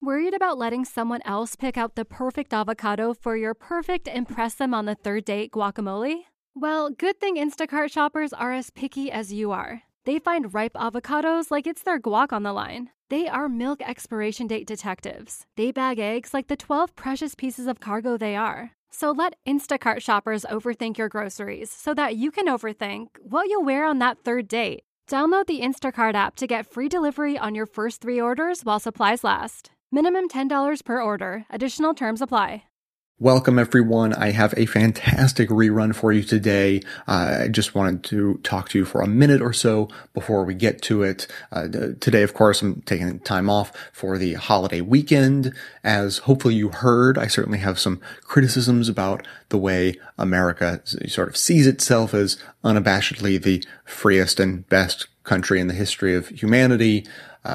Worried about letting someone else pick out the perfect avocado for your perfect impress them on the third date guacamole? Well, good thing Instacart shoppers are as picky as you are. They find ripe avocados like it's their guac on the line. They are milk expiration date detectives. They bag eggs like the 12 precious pieces of cargo they are. So let Instacart shoppers overthink your groceries so that you can overthink what you'll wear on that third date. Download the Instacart app to get free delivery on your first 3 orders while supplies last. Minimum $10 per order. Additional terms apply. Welcome, everyone. I have a fantastic rerun for you today. I just wanted to talk to you for a minute or so before we get to it. Today, of course, I'm taking time off for the holiday weekend. As hopefully you heard, I certainly have some criticisms about the way America sort of sees itself as unabashedly the freest and best country in the history of humanity.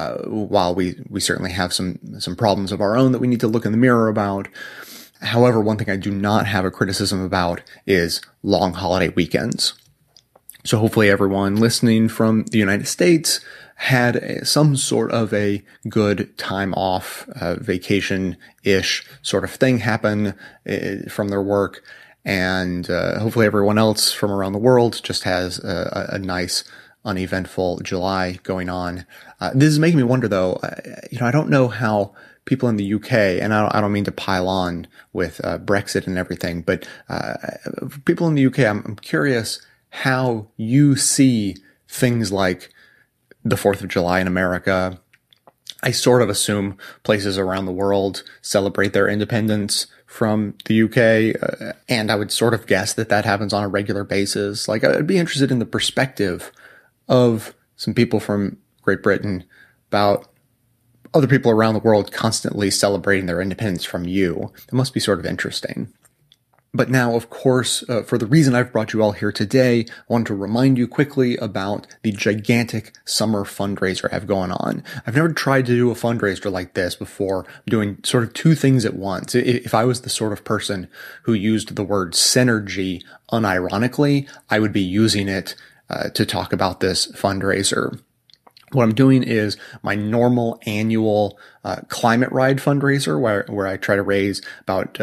While we certainly have some problems of our own that we need to look in the mirror about. However, one thing I do not have a criticism about is long holiday weekends. So hopefully everyone listening from the United States had some sort of a good time off, vacation-ish sort of thing happen from their work. And hopefully everyone else from around the world just has a nice, uneventful July going on. This is making me wonder, though, I don't know how people in the UK, and I don't mean to pile on with Brexit and everything, but people in the UK, I'm curious how you see things like the 4th of July in America. I sort of assume places around the world celebrate their independence from the UK, and I would sort of guess that happens on a regular basis. Like, I'd be interested in the perspective of some people from Great Britain about other people around the world constantly celebrating their independence from you. It must be sort of interesting. But now, of course, for the reason I've brought you all here today, I want to remind you quickly about the gigantic summer fundraiser I have going on. I've never tried to do a fundraiser like this before. I'm doing sort of 2 things at once. If I was the sort of person who used the word synergy unironically, I would be using it to talk about this fundraiser. What I'm doing is my normal annual climate ride fundraiser, where I try to raise about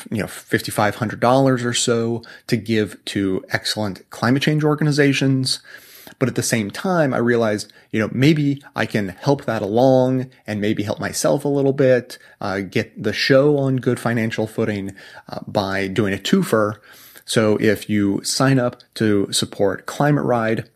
$5,500 or so to give to excellent climate change organizations. But at the same time, I realized, maybe I can help that along and maybe help myself a little bit, get the show on good financial footing by doing a twofer. So if you sign up to support Climate Ride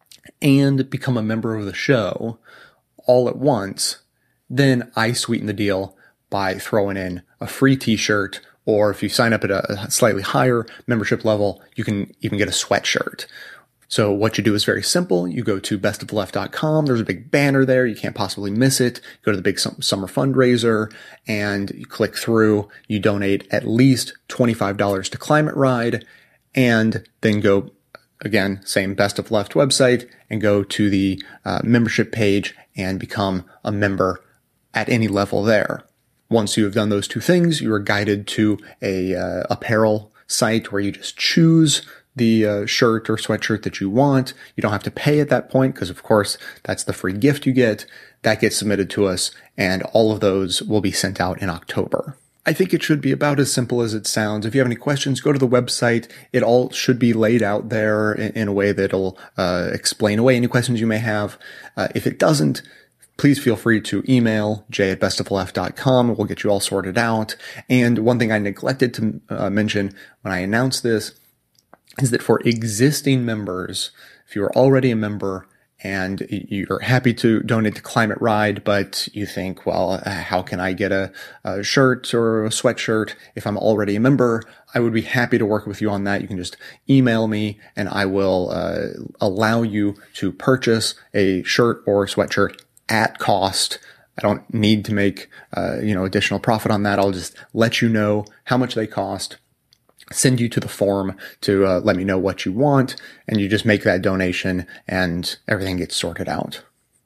and become a member of the show all at once, then I sweeten the deal by throwing in a free t-shirt, or if you sign up at a slightly higher membership level, you can even get a sweatshirt. So what you do is very simple. You go to bestoftheleft.com. There's a big banner there. You can't possibly miss it. Go to the big summer fundraiser and you click through. You donate at least $25 to Climate Ride, and then go, again, same Best of Left website, and go to the membership page and become a member at any level there. Once you have done those 2 things, you are guided to a apparel site where you just choose the shirt or sweatshirt that you want. You don't have to pay at that point because, of course, that's the free gift you get. That gets submitted to us, and all of those will be sent out in October. I think it should be about as simple as it sounds. If you have any questions, go to the website. It all should be laid out there in a way that'll explain away any questions you may have. If it doesn't, please feel free to email jay@bestoftheleft.com. We'll get you all sorted out. And one thing I neglected to mention when I announced this is that for existing members, if you are already a member and you're happy to donate to Climate Ride, but you think, well, how can I get a shirt or a sweatshirt if I'm already a member? I would be happy to work with you on that. You can just email me and I will allow you to purchase a shirt or a sweatshirt at cost. I don't need to make additional profit on that. I'll just let you know how much they cost, send you to the form to let me know what you want, and you just make that donation and everything gets sorted out.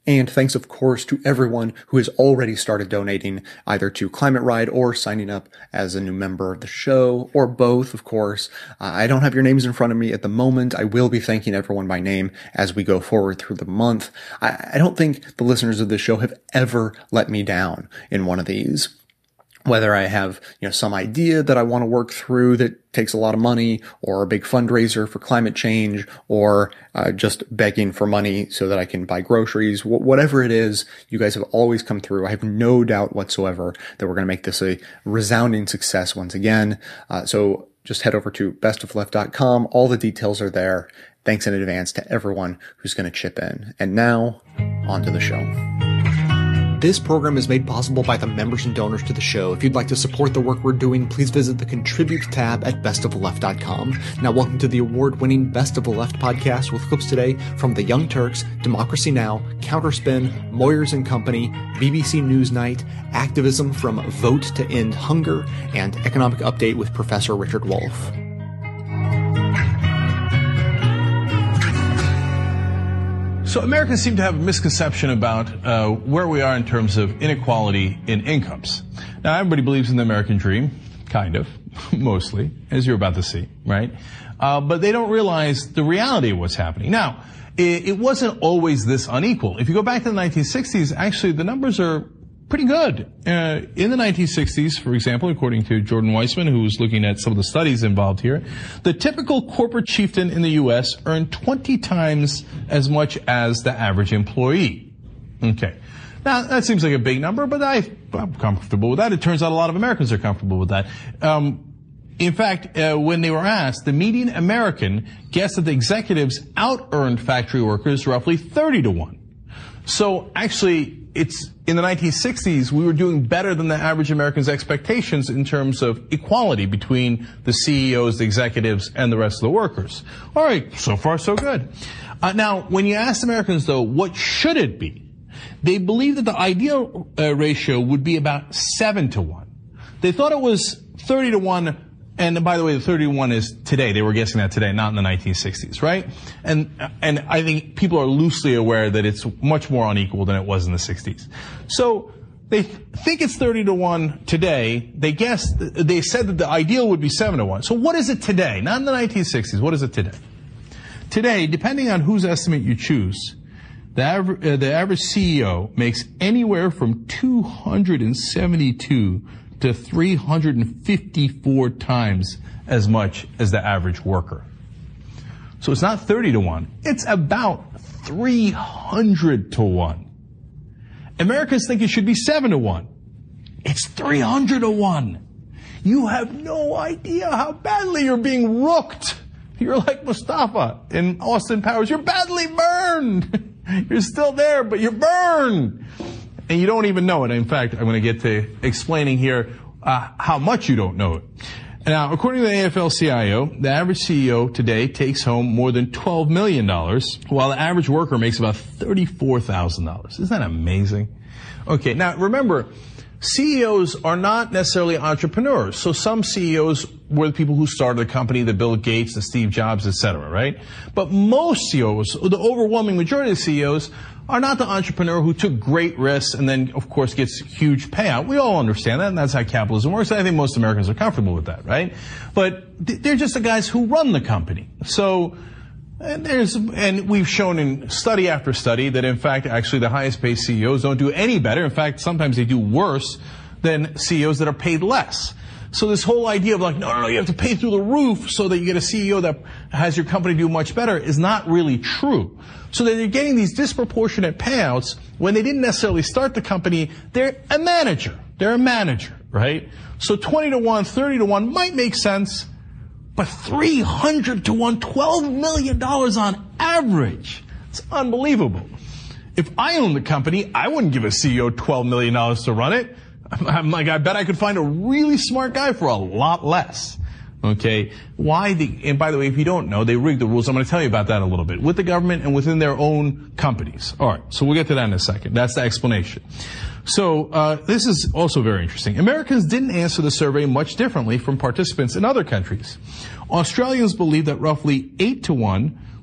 And thanks, of course, to everyone who has already started donating either to Climate Ride or signing up as a new member of the show, or both, of course. I don't have your names in front of me at the moment. I will be thanking everyone by name as we go forward through the month. I don't think the listeners of this show have ever let me down in one of these. Whether I have, some idea that I want to work through that takes a lot of money, or a big fundraiser for climate change, or just begging for money so that I can buy groceries, whatever it is, you guys have always come through. I have no doubt whatsoever that we're going to make this a resounding success once again. So just head over to bestofleft.com. All the details are there. Thanks in advance to everyone who's going to chip in. And now, on to the show. This program is made possible by the members and donors to the show. If you'd like to support the work we're doing, please visit the Contribute tab at bestofleft.com. Now, welcome to the award-winning Best of the Left podcast with clips today from The Young Turks, Democracy Now!, Counterspin, Moyers & Company, BBC Newsnight, activism from Vote to End Hunger, and Economic Update with Professor Richard Wolff. So Americans seem to have a misconception about where we are in terms of inequality in incomes. Now, everybody believes in the American dream, kind of, mostly, as you're about to see, right? But they don't realize the reality of what's happening. Now, it wasn't always this unequal. If you go back to the 1960s, actually the numbers are pretty good. In the 1960s, for example, according to Jordan Weissman, who was looking at some of the studies involved here, the typical corporate chieftain in the U.S. earned 20 times as much as the average employee. Okay. Now, that seems like a big number, but I'm comfortable with that. It turns out a lot of Americans are comfortable with that. In fact, when they were asked, the median American guessed that the executives out-earned factory workers roughly 30 to 1. So actually, it's in the 1960s, we were doing better than the average American's expectations in terms of equality between the CEOs, the executives, and the rest of the workers. All right, so far so good. Now, when you ask Americans, though, what should it be? They believe that the ideal ratio would be about 7 to 1. They thought it was 30 to 1. And by the way, the 31 is today. They were guessing that today, not in the 1960s, right? And I think people are loosely aware that it's much more unequal than it was in the 60s. So they think it's 30 to 1 today. They said that the ideal would be 7 to 1. So what is it today? Not in the 1960s. What is it today? Today, depending on whose estimate you choose, the average CEO makes anywhere from 272 to 354 times as much as the average worker. So it's not 30 to 1. It's about 300 to 1. Americans think it should be 7 to 1. It's 300 to 1. You have no idea how badly you're being rooked. You're like Mustafa in Austin Powers. You're badly burned. You're still there, but you're burned. And you don't even know it. In fact, I'm going to get to explaining here how much you don't know it. Now, according to the AFL-CIO, the average CEO today takes home more than $12 million, while the average worker makes about $34,000. Isn't that amazing? Okay, now remember, CEOs are not necessarily entrepreneurs. So some CEOs were the people who started the company, the Bill Gates, the Steve Jobs, etc., right? But most CEOs, the overwhelming majority of CEOs, are not the entrepreneur who took great risks and then, of course, gets huge payout. We all understand that, and that's how capitalism works. I think most Americans are comfortable with that, right? But they're just the guys who run the company. So, and we've shown in study after study that, in fact, actually the highest paid CEOs don't do any better. In fact, sometimes they do worse than CEOs that are paid less. So this whole idea of like, no, you have to pay through the roof so that you get a CEO that has your company do much better is not really true. So that they're getting these disproportionate payouts when they didn't necessarily start the company. They're a manager. They're a manager, right? So 20 to 1, 30 to 1 might make sense, but 300 to 1, $12 million on average. It's unbelievable. If I owned the company, I wouldn't give a CEO $12 million to run it. I'm like, I bet I could find a really smart guy for a lot less. Okay. And by the way, if you don't know, they rigged the rules. I'm going to tell you about that a little bit with the government and within their own companies. All right. So we'll get to that in a second. That's the explanation. So, this is also very interesting. Americans didn't answer the survey much differently from participants in other countries. Australians believe that roughly 8 to 1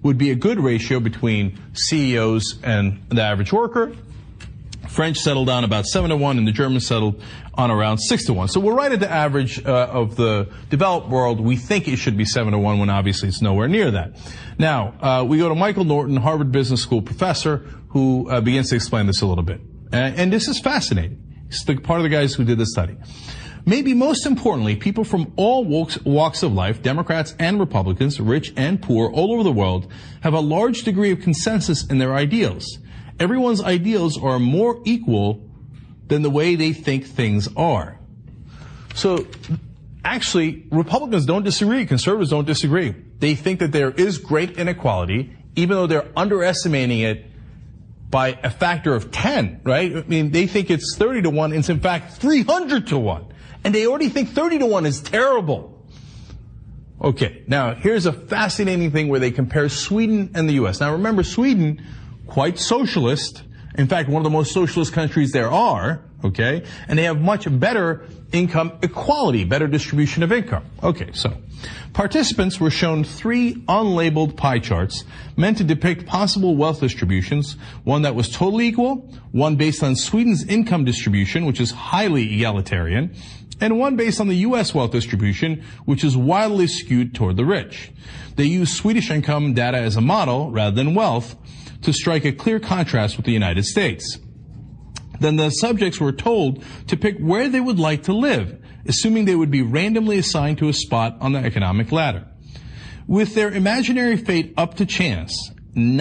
would be a good ratio between CEOs and the average worker. French settled on about 7-to-1, and the Germans settled on around 6-to-1. So we're right at the average of the developed world. We think it should be 7-to-1 when obviously it's nowhere near that. Now, we go to Michael Norton, Harvard Business School professor, who begins to explain this a little bit. And this is fascinating. He's part of the guys who did the study. Maybe most importantly, people from all walks of life, Democrats and Republicans, rich and poor, all over the world, have a large degree of consensus in their ideals. Everyone's ideals are more equal than the way they think things are. So, actually, Republicans don't disagree. Conservatives don't disagree. They think that there is great inequality, even though they're underestimating it by a factor of 10, right? I mean, they think it's 30-to-1. It's in fact 300-to-1. And they already think 30-to-1 is terrible. Okay, now here's a fascinating thing where they compare Sweden and the U.S. Now remember, Sweden, quite socialist. In fact, one of the most socialist countries there are, okay? And they have much better income equality, better distribution of income. Okay, so participants were shown 3 unlabeled pie charts meant to depict possible wealth distributions, one that was totally equal, one based on Sweden's income distribution, which is highly egalitarian, and one based on the U.S. wealth distribution, which is wildly skewed toward the rich. They used Swedish income data as a model, rather than wealth, to strike a clear contrast with the United States. Then the subjects were told to pick where they would like to live, assuming they would be randomly assigned to a spot on the economic ladder. With their imaginary fate up to chance,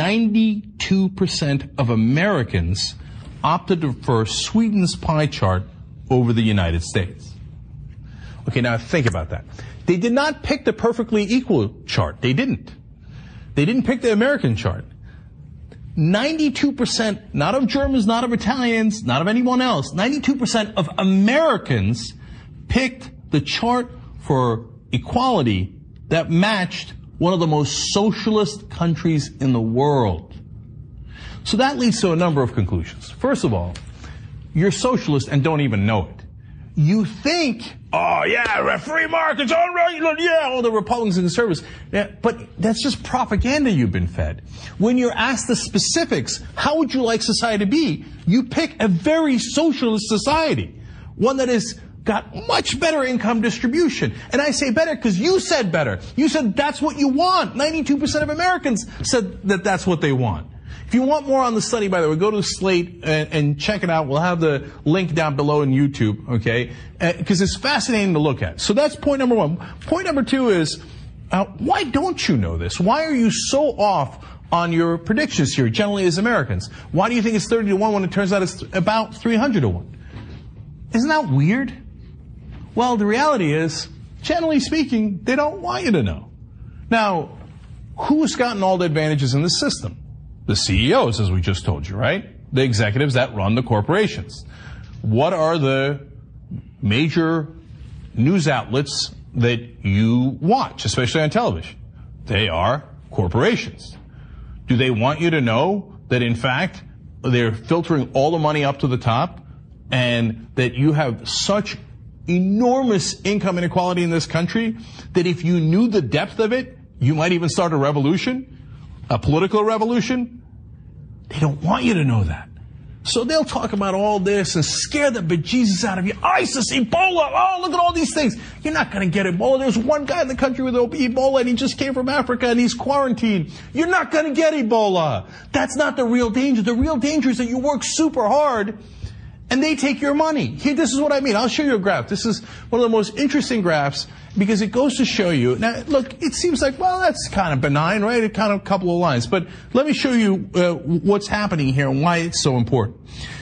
92% of Americans opted to prefer Sweden's pie chart over the United States. Okay, now think about that. They did not pick the perfectly equal chart. They didn't. They didn't pick the American chart. 92%, not of Germans, not of Italians, not of anyone else, 92% of Americans picked the chart for equality that matched one of the most socialist countries in the world. So that leads to a number of conclusions. First of all, you're socialist and don't even know it. You think, oh yeah, free markets, all right, yeah, all the Republicans and conservatives. Yeah, but that's just propaganda you've been fed. When you're asked the specifics, how would you like society to be? You pick a very socialist society. One that has got much better income distribution. And I say better because you said better. You said that's what you want. 92% of Americans said that that's what they want. If you want more on the study, by the way, go to Slate and check it out. We'll have the link down below in YouTube, okay? Because it's fascinating to look at. So that's point number one. Point number two is, why don't you know this? Why are you so off on your predictions here, generally as Americans? Why do you think it's 30-to-1 when it turns out it's about 300-to-1? Isn't that weird? Well, the reality is, generally speaking, they don't want you to know. Now, who's gotten all the advantages in this system? The CEOs, as we just told you, right? The executives that run the corporations. What are the major news outlets that you watch, especially on television? They are corporations. Do they want you to know that, in fact, they're filtering all the money up to the top and that you have such enormous income inequality in this country that if you knew the depth of it, you might even start a revolution? A political revolution? They don't want you to know that. So they'll talk about all this and scare the bejesus out of you. ISIS, Ebola, oh, look at all these things. You're not going to get Ebola. There's one guy in the country with Ebola and he just came from Africa and he's quarantined. You're not going to get Ebola. That's not the real danger. The real danger is that you work super hard and they take your money. Here, this is what I mean. I'll show you a graph. This is one of the most interesting graphs because it goes to show you. Now, look, it seems like, well, that's kind of benign, right? A kind of couple of lines. But let me show you what's happening here and why it's so important.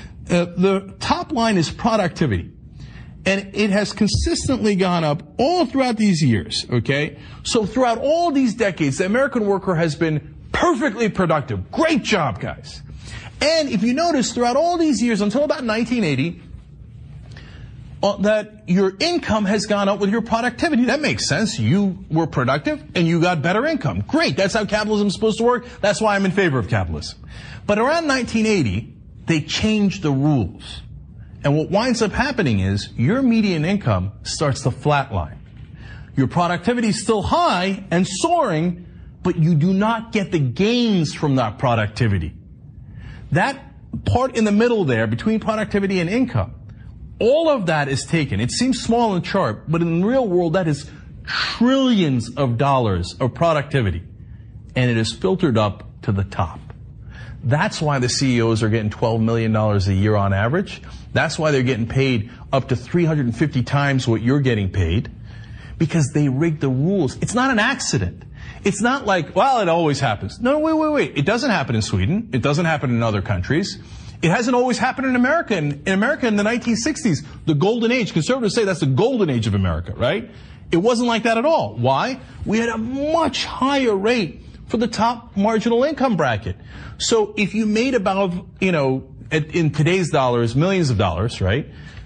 The top line is productivity. And it has consistently gone up all throughout these years, okay? So throughout all these decades, the American worker has been perfectly productive. Great job, guys. And if you notice, throughout all these years, until about 1980, that your income has gone up with your productivity. That makes sense. You were productive and you got better income. Great. That's how capitalism is supposed to work. That's why I'm in favor of capitalism. But around 1980, they changed the rules. And what winds up happening is your median income starts to flatline. Your productivity is still high and soaring, but you do not get the gains from that productivity. That part in the middle there, between productivity and income, all of that is taken. It seems small in the chart, but in the real world, that is trillions of dollars of productivity. And it is filtered up to the top. That's why the CEOs are getting $12 million a year on average. That's why they're getting paid up to 350 times what you're getting paid, because they rigged the rules. It's not an accident. It's not like, well, it always happens. No, wait. It doesn't happen in Sweden. It doesn't happen in other countries. It hasn't always happened in America. In America in the 1960s, the golden age, conservatives say that's the golden age of America, right? It wasn't like that at all. Why? We had a much higher rate for the top marginal income bracket. So if you made about, in today's dollars, millions of dollars, right?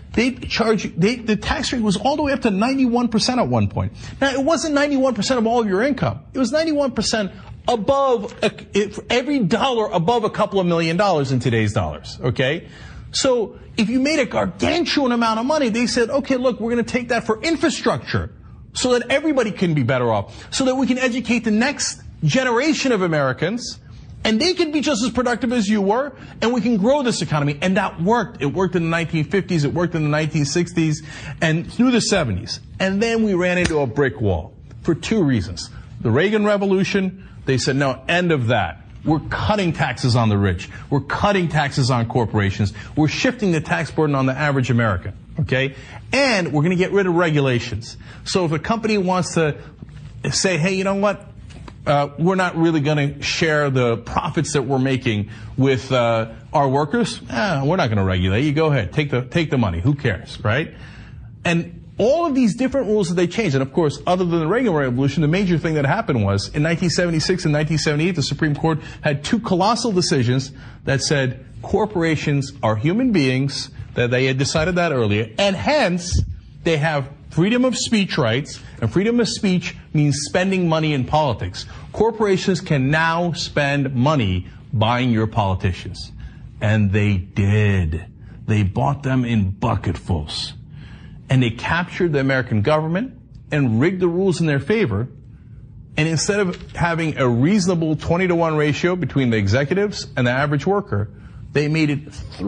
The tax rate was all the way up to 91% at one point. Now, it wasn't 91% of all of your income. It was 91% above, every dollar above a couple of $1 million in today's dollars, okay? So if you made a gargantuan amount of money, they said, okay, look, we're going to take that for infrastructure so that everybody can be better off, so that we can educate the next generation of Americans, and they can be just as productive as you were, and we can grow this economy. And that worked. It worked in the 1950s, it worked in the 1960s, and through the 70s. And then we ran into a brick wall for two reasons. The Reagan Revolution, they said, no, end of that. We're cutting taxes on the rich. We're cutting taxes on corporations. We're shifting the tax burden on the average American, okay? And we're going to get rid of regulations. So if a company wants to say, hey, you know what? We're not really going to share the profits that we're making with our workers. We're not going to regulate. You go ahead, take the money. Who cares, right? And all of these different rules that they changed, and of course, other than the Reagan Revolution, the major thing that happened was in 1976 and 1978, the Supreme Court had two colossal decisions that said corporations are human beings, that they had decided that earlier, and hence they have freedom of speech rights, and freedom of speech means spending money in politics. Corporations can now spend money buying your politicians. And they did. They bought them in bucketfuls. And they captured the American government and rigged the rules in their favor. And instead of having a reasonable 20-to-1 ratio between the executives and the average worker, they made it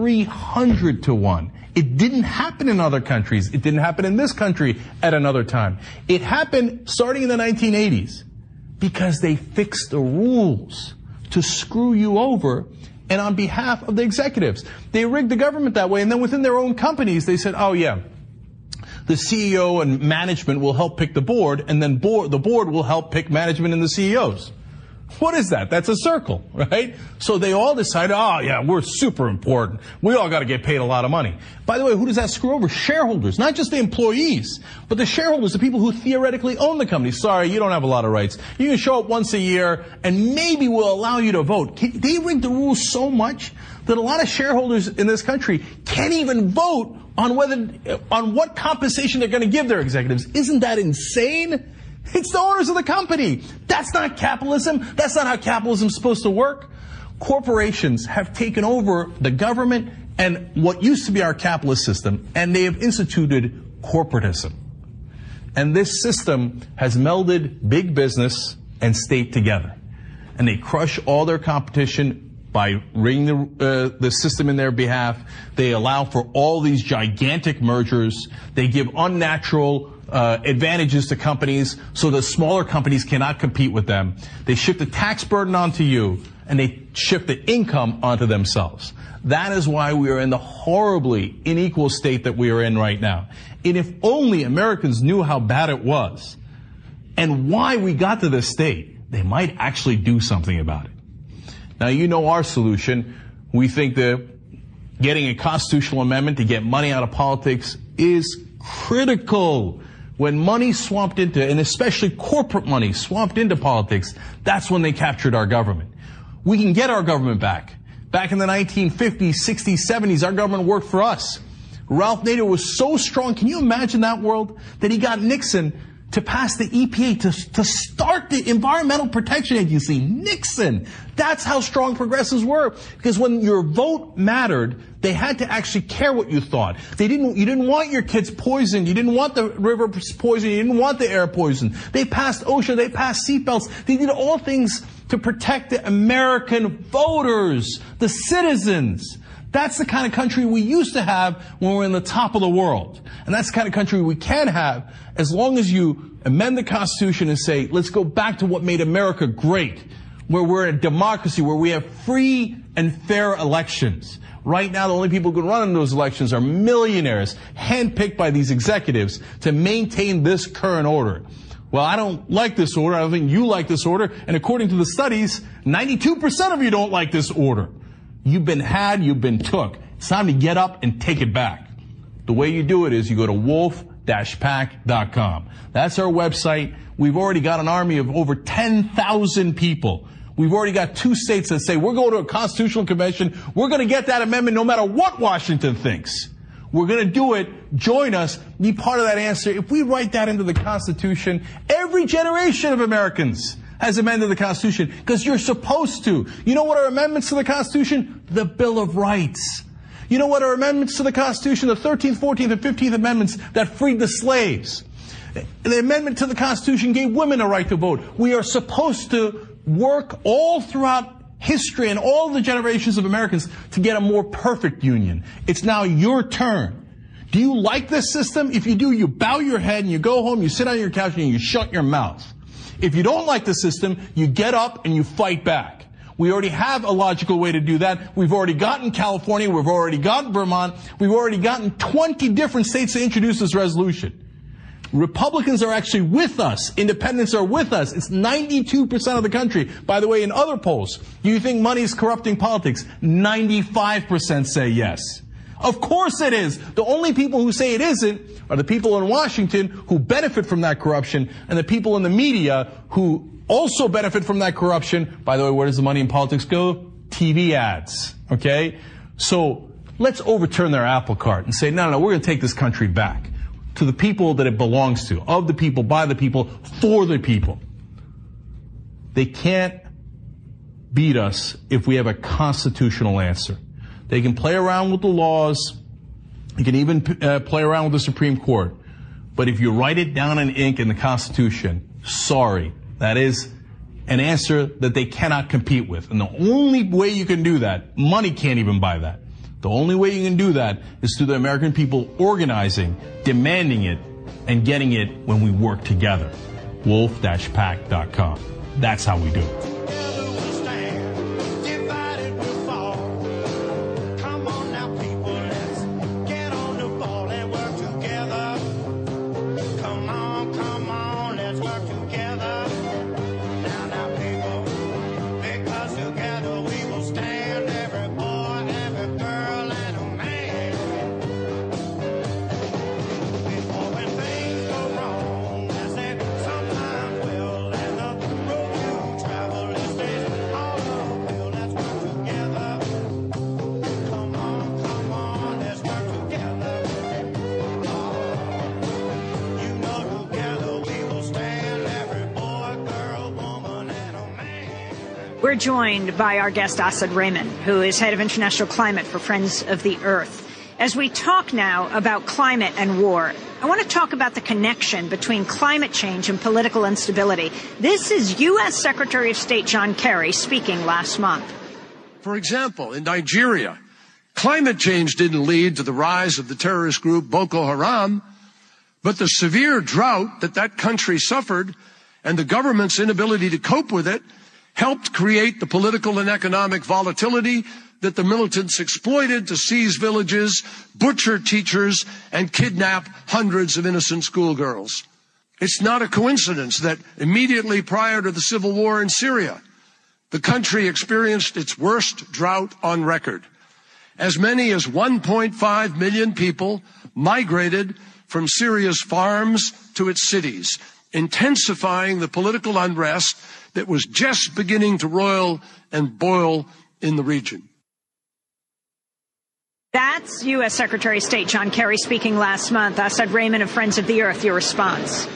300-to-1. It didn't happen in other countries. It didn't happen in this country at another time. It happened starting in the 1980s because they fixed the rules to screw you over, and on behalf of the executives. They rigged the government that way, and then within their own companies, they said, oh yeah, the CEO and management will help pick the board, and then the board will help pick management and the CEOs. What is that? That's a circle, right? So they all decided, oh yeah, we're super important. We all got to get paid a lot of money. By the way, who does that screw over? Shareholders, not just the employees, but the shareholders, the people who theoretically own the company. Sorry, you don't have a lot of rights. You can show up once a year and maybe we'll allow you to vote. They rigged the rules so much that a lot of shareholders in this country can't even vote on what compensation they're going to give their executives. Isn't that insane? It's the owners of the company. That's not capitalism. That's not how capitalism's supposed to work. Corporations have taken over the government and what used to be our capitalist system, and they have instituted corporatism. And this system has melded big business and state together. And they crush all their competition by rigging the system in their behalf. They allow for all these gigantic mergers. They give unnatural advantages to companies so that smaller companies cannot compete with them. They shift the tax burden onto you, and they shift the income onto themselves. That is why we are in the horribly unequal state that we are in right now. And if only Americans knew how bad it was and why we got to this state, they might actually do something about it. Now, you know our solution. We think that getting a constitutional amendment to get money out of politics is critical. When money swamped into, and especially corporate money swamped into politics, that's when they captured our government. We can get our government back. Back in the 1950s, 60s, 70s, our government worked for us. Ralph Nader was so strong, can you imagine that world? That he got Nixon to pass the EPA, to start the Environmental Protection Agency. Nixon. That's how strong progressives were. Because when your vote mattered, they had to actually care what you thought. You didn't want your kids poisoned. You didn't want the river poisoned. You didn't want the air poisoned. They passed OSHA. They passed seatbelts. They did all things to protect the American voters, the citizens. That's the kind of country we used to have when we're in the top of the world. And that's the kind of country we can have as long as you amend the Constitution and say, let's go back to what made America great, where we're a democracy, where we have free and fair elections. Right now, the only people who can run in those elections are millionaires, handpicked by these executives to maintain this current order. Well, I don't like this order. I don't think you like this order. And according to the studies, 92% of you don't like this order. You've been had, you've been took. It's time to get up and take it back. The way you do it is you go to wolf-pac.com. That's our website. We've already got an army of over 10,000 people. We've already got 2 states that say we're going to a constitutional convention. We're going to get that amendment no matter what Washington thinks. We're going to do it. Join us. Be part of that answer. If we write that into the Constitution, every generation of Americans has amended the Constitution because you're supposed to. You know what are amendments to the Constitution? The Bill of Rights. You know what are amendments to the Constitution? The 13th, 14th, and 15th Amendments that freed the slaves. The amendment to the Constitution gave women a right to vote. We are supposed to work all throughout history and all the generations of Americans to get a more perfect union. It's now your turn. Do you like this system? If you do, you bow your head and you go home, you sit on your couch and you shut your mouth. If you don't like the system, you get up and you fight back. We already have a logical way to do that. We've already gotten California. We've already gotten Vermont. We've already gotten 20 different states to introduce this resolution. Republicans are actually with us. Independents are with us. It's 92% of the country. By the way, in other polls, do you think money is corrupting politics? 95% say yes. Of course it is. The only people who say it isn't are the people in Washington who benefit from that corruption and the people in the media who also benefit from that corruption. By the way, where does the money in politics go? TV ads. Okay? So let's overturn their apple cart and say, no, we're going to take this country back to the people that it belongs to, of the people, by the people, for the people. They can't beat us if we have a constitutional answer. They can play around with the laws. They can even play around with the Supreme Court. But if you write it down in ink in the Constitution, sorry, that is an answer that they cannot compete with. And the only way you can do that, money can't even buy that. The only way you can do that is through the American people organizing, demanding it, and getting it when we work together. Wolf-pac.com. That's how we do it. We're joined by our guest, Asad Rehman, who is head of international climate for Friends of the Earth. As we talk now about climate and war, I want to talk about the connection between climate change and political instability. This is U.S. Secretary of State John Kerry speaking last month. For example, in Nigeria, climate change didn't lead to the rise of the terrorist group Boko Haram, but the severe drought that country suffered and the government's inability to cope with it helped create the political and economic volatility that the militants exploited to seize villages, butcher teachers, and kidnap hundreds of innocent schoolgirls. It's not a coincidence that immediately prior to the civil war in Syria, the country experienced its worst drought on record. As many as 1.5 million people migrated from Syria's farms to its cities, intensifying the political unrest that was just beginning to roil and boil in the region. That's U.S. Secretary of State John Kerry speaking last month. Asad Rehman of Friends of the Earth, your response.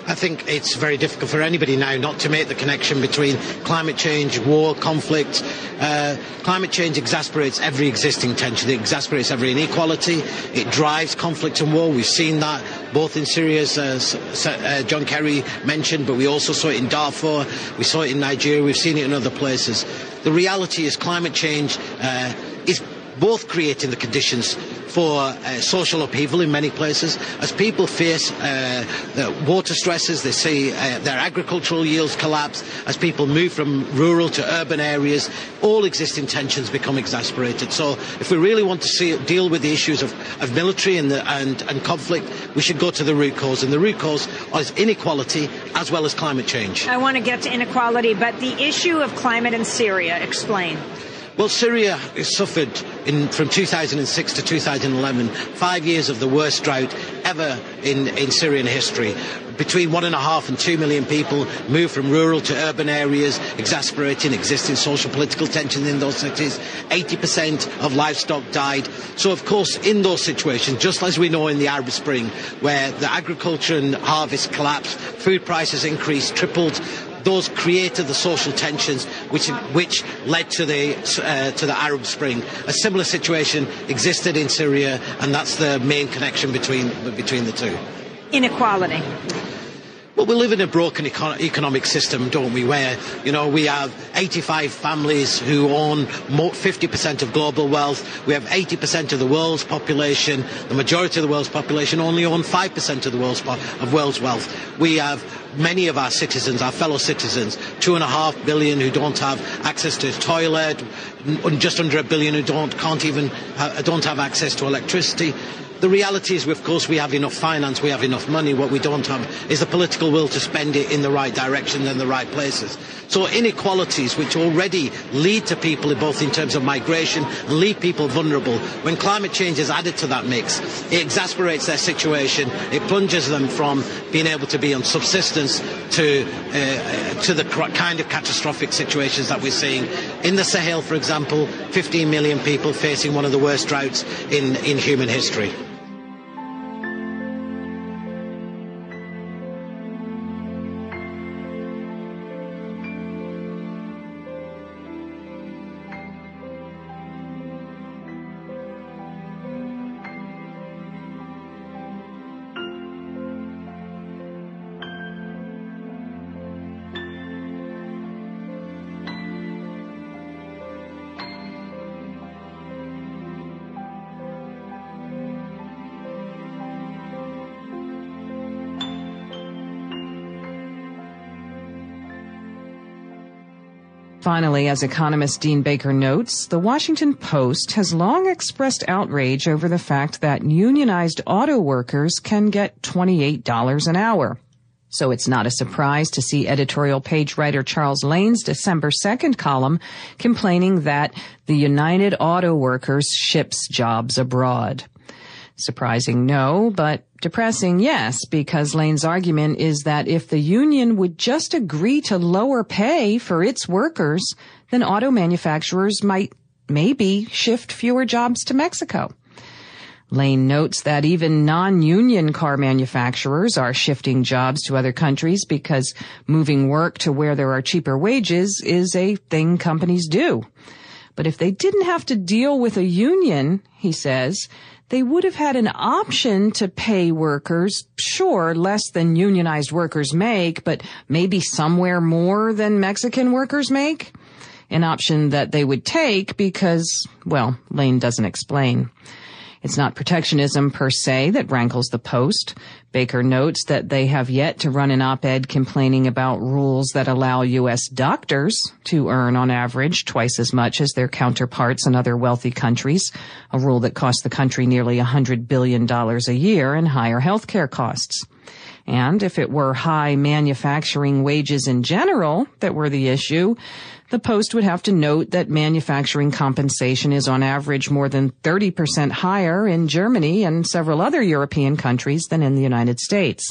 I think it's very difficult for anybody now not to make the connection between climate change, war, conflict. Climate change exasperates every existing tension. It exasperates every inequality. It drives conflict and war. We've seen that both in Syria, as John Kerry mentioned, but we also saw it in Darfur. We saw it in Nigeria. We've seen it in other places. The reality is climate change is both creating the conditions for social upheaval in many places. As people face the water stresses, they see their agricultural yields collapse. As people move from rural to urban areas, all existing tensions become exacerbated. So if we really want to deal with the issues of military and conflict, we should go to the root cause. And the root cause is inequality as well as climate change. I want to get to inequality, but the issue of climate in Syria, explain. Well, Syria has suffered from 2006 to 2011, 5 years of the worst drought ever in Syrian history. Between 1.5 and 2 million people moved from rural to urban areas, exacerbating existing social political tensions in those cities. 80% of livestock died. So, of course, in those situations, just as we know in the Arab Spring, where the agriculture and harvest collapsed, food prices increased, tripled, those created the social tensions which led to the Arab Spring. A similar situation existed in Syria, and that's the main connection between the two. Inequality. Well, we live in a broken economic system, don't we, where, we have 85 families who own 50% of global wealth. We have 80% of the world's population. The majority of the world's population only own 5% of the world's wealth. We have many of our citizens, our fellow citizens, 2.5 billion who don't have access to a toilet, just under 1 billion who don't have access to electricity. The reality is, of course, we have enough finance, we have enough money. What we don't have is the political will to spend it in the right direction and the right places. So inequalities, which already lead to people, both in terms of migration, and leave people vulnerable, when climate change is added to that mix, it exasperates their situation. It plunges them from being able to be on subsistence to the kind of catastrophic situations that we're seeing. In the Sahel, for example, 15 million people facing one of the worst droughts in human history. Finally, as economist Dean Baker notes, the Washington Post has long expressed outrage over the fact that unionized auto workers can get $28 an hour. So it's not a surprise to see editorial page writer Charles Lane's December 2nd column complaining that the United Auto Workers ships jobs abroad. Surprising, no, but depressing, yes, because Lane's argument is that if the union would just agree to lower pay for its workers, then auto manufacturers might maybe shift fewer jobs to Mexico. Lane notes that even non-union car manufacturers are shifting jobs to other countries because moving work to where there are cheaper wages is a thing companies do. But if they didn't have to deal with a union, he says, they would have had an option to pay workers, sure, less than unionized workers make, but maybe somewhere more than Mexican workers make. An option that they would take because, well, Lane doesn't explain. It's not protectionism per se that rankles the Post. Baker notes that they have yet to run an op-ed complaining about rules that allow U.S. doctors to earn on average twice as much as their counterparts in other wealthy countries, a rule that costs the country nearly $100 billion a year in higher health care costs. And if it were high manufacturing wages in general that were the issue, the Post would have to note that manufacturing compensation is on average more than 30% higher in Germany and several other European countries than in the United States.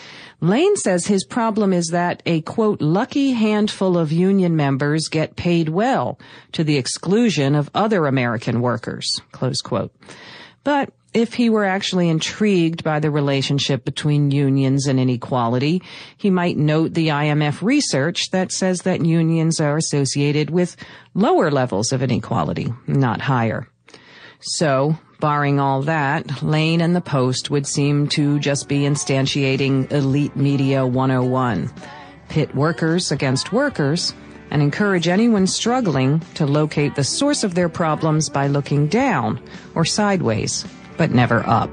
Lane says his problem is that a, quote, lucky handful of union members get paid well to the exclusion of other American workers, close quote. But if he were actually intrigued by the relationship between unions and inequality, he might note the IMF research that says that unions are associated with lower levels of inequality, not higher. So, barring all that, Lane and the Post would seem to just be instantiating elite media 101. Pit workers against workers, and encourage anyone struggling to locate the source of their problems by looking down or sideways, but never up.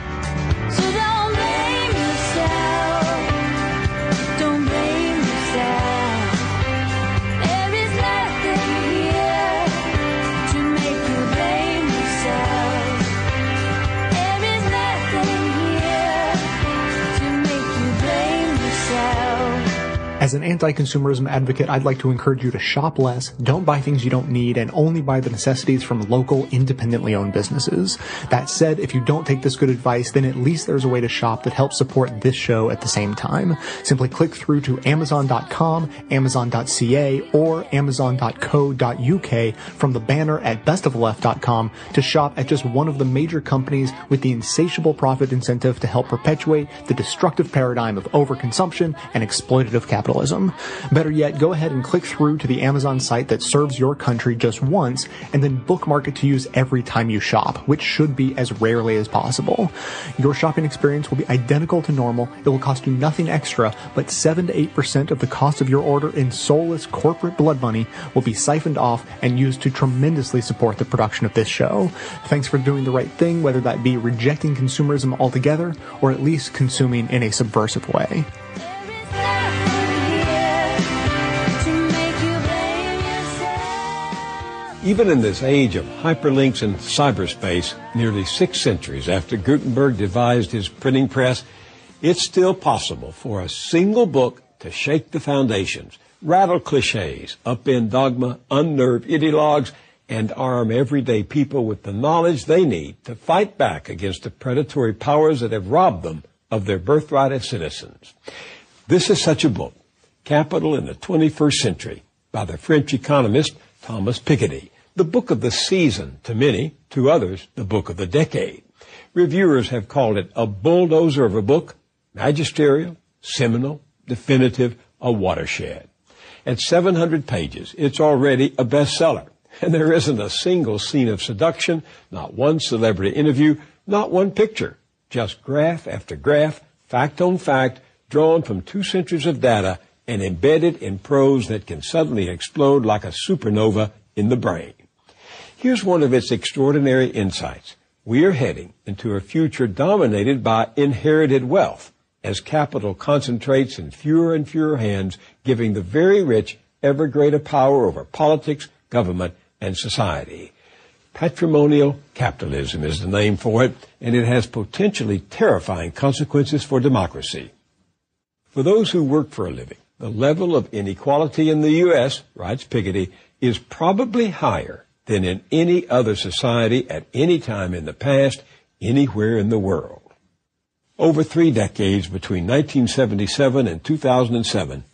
As an anti-consumerism advocate, I'd like to encourage you to shop less, don't buy things you don't need, and only buy the necessities from local, independently owned businesses. That said, if you don't take this good advice, then at least there's a way to shop that helps support this show at the same time. Simply click through to Amazon.com, Amazon.ca, or Amazon.co.uk from the banner at bestoftheleft.com to shop at just one of the major companies with the insatiable profit incentive to help perpetuate the destructive paradigm of overconsumption and exploitative capitalism. Better yet, go ahead and click through to the Amazon site that serves your country just once, and then bookmark it to use every time you shop, which should be as rarely as possible. Your shopping experience will be identical to normal. It will cost you nothing extra, but 7 to 8% of the cost of your order in soulless corporate blood money will be siphoned off and used to tremendously support the production of this show. Thanks for doing the right thing, whether that be rejecting consumerism altogether or at least consuming in a subversive way. Even in this age of hyperlinks and cyberspace, nearly 6 centuries after Gutenberg devised his printing press, it's still possible for a single book to shake the foundations, rattle cliches, upend dogma, unnerve ideologues, and arm everyday people with the knowledge they need to fight back against the predatory powers that have robbed them of their birthright as citizens. This is such a book, Capital in the 21st Century, by the French economist Thomas Piketty. The book of the season to many, to others, the book of the decade. Reviewers have called it a bulldozer of a book, magisterial, seminal, definitive, a watershed. At 700 pages, it's already a bestseller. And there isn't a single scene of seduction, not one celebrity interview, not one picture. Just graph after graph, fact on fact, drawn from 2 centuries of data and embedded in prose that can suddenly explode like a supernova in the brain. Here's one of its extraordinary insights. We are heading into a future dominated by inherited wealth as capital concentrates in fewer and fewer hands, giving the very rich ever greater power over politics, government, and society. Patrimonial capitalism is the name for it, and it has potentially terrifying consequences for democracy. For those who work for a living, the level of inequality in the U.S., writes Piketty, is probably higher than in any other society at any time in the past, anywhere in the world. Over 3 decades, between 1977 and 2007,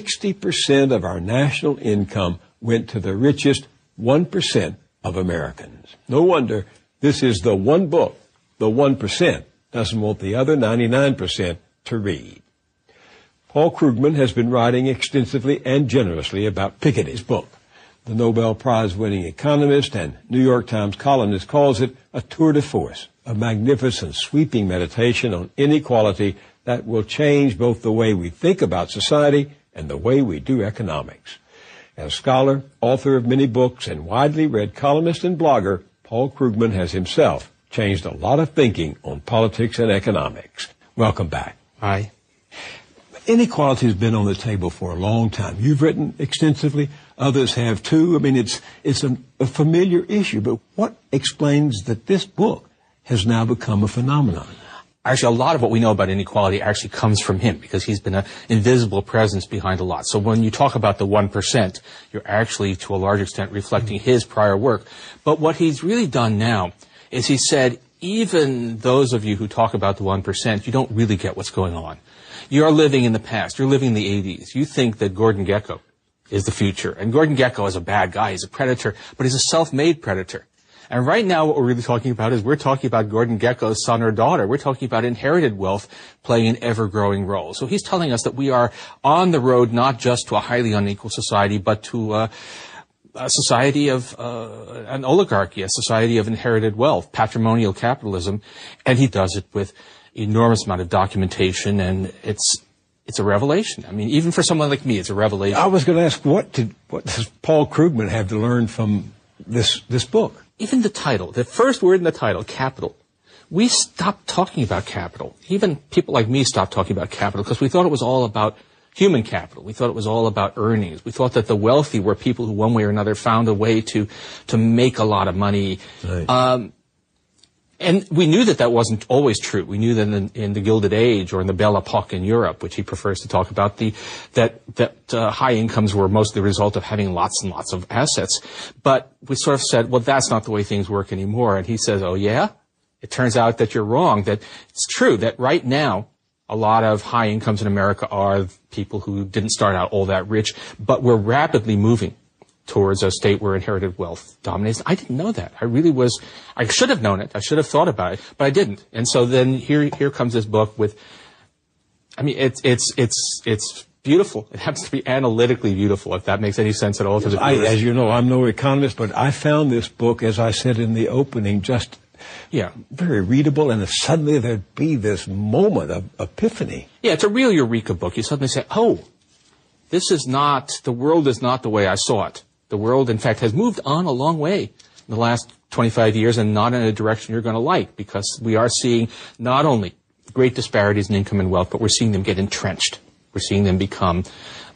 60% of our national income went to the richest 1% of Americans. No wonder this is the one book the 1% doesn't want the other 99% to read. Paul Krugman has been writing extensively and generously about Piketty's book. The Nobel Prize-winning economist and New York Times columnist calls it a tour de force, a magnificent sweeping meditation on inequality that will change both the way we think about society and the way we do economics. As scholar, author of many books, and widely read columnist and blogger, Paul Krugman has himself changed a lot of thinking on politics and economics. Welcome back. Hi. Inequality has been on the table for a long time. You've written extensively. Others have too. I mean, it's a familiar issue. But what explains that this book has now become a phenomenon? Actually, a lot of what we know about inequality actually comes from him because he's been an invisible presence behind a lot. So when you talk about the 1%, you're actually, to a large extent, reflecting his prior work. But what he's really done now is he said, even those of you who talk about the 1%, you don't really get what's going on. You're living in the past. You're living in the 80s. You think that Gordon Gekko is the future. And Gordon Gekko is a bad guy. He's a predator, but he's a self-made predator. And right now what we're really talking about is we're talking about Gordon Gekko's son or daughter. We're talking about inherited wealth playing an ever-growing role. So he's telling us that we are on the road not just to a highly unequal society, but to a society of an oligarchy, a society of inherited wealth, patrimonial capitalism. And he does it with enormous amount of documentation, and it's a revelation. I mean, even for someone like me, it's a revelation. I was going to ask, what does Paul Krugman have to learn from this book? Even the title, the first word in the title, capital. We stopped talking about capital. Even people like me stopped talking about capital because we thought it was all about human capital. We thought it was all about earnings. We thought that the wealthy were people who one way or another found a way to make a lot of money. Right. And we knew that wasn't always true. We knew that in the Gilded Age or in the Belle Epoque in Europe, which he prefers to talk about, that high incomes were mostly the result of having lots and lots of assets. But we sort of said, well, that's not the way things work anymore. And he says, oh yeah? It turns out that you're wrong, that it's true that right now a lot of high incomes in America are people who didn't start out all that rich, but we're rapidly moving towards a state where inherited wealth dominates. I didn't know that. I should have known it. I should have thought about it, but I didn't. And so then here comes this book with, I mean, it's beautiful. It happens to be analytically beautiful, if that makes any sense at all to the viewers. As you know, I'm no economist, but I found this book, as I said in the opening, just very readable, and suddenly there'd be this moment of epiphany. Yeah, it's a real eureka book. You suddenly say, oh, the world is not the way I saw it. The world, in fact, has moved on a long way in the last 25 years and not in a direction you're going to like, because we are seeing not only great disparities in income and wealth, but we're seeing them get entrenched. We're seeing them become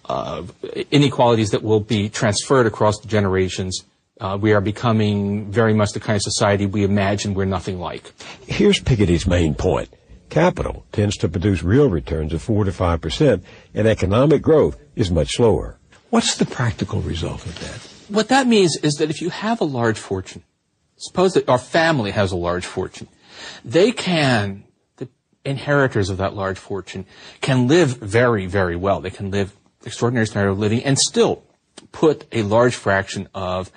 inequalities that will be transferred across the generations. We are becoming very much the kind of society we imagine we're nothing like. Here's Piketty's main point. Capital tends to produce real returns of 4 to 5%, and economic growth is much slower. What's the practical result of that? What that means is that if you have a large fortune, suppose that our family has a large fortune, the inheritors of that large fortune can live very, very well. They can live extraordinary standard of living and still put a large fraction of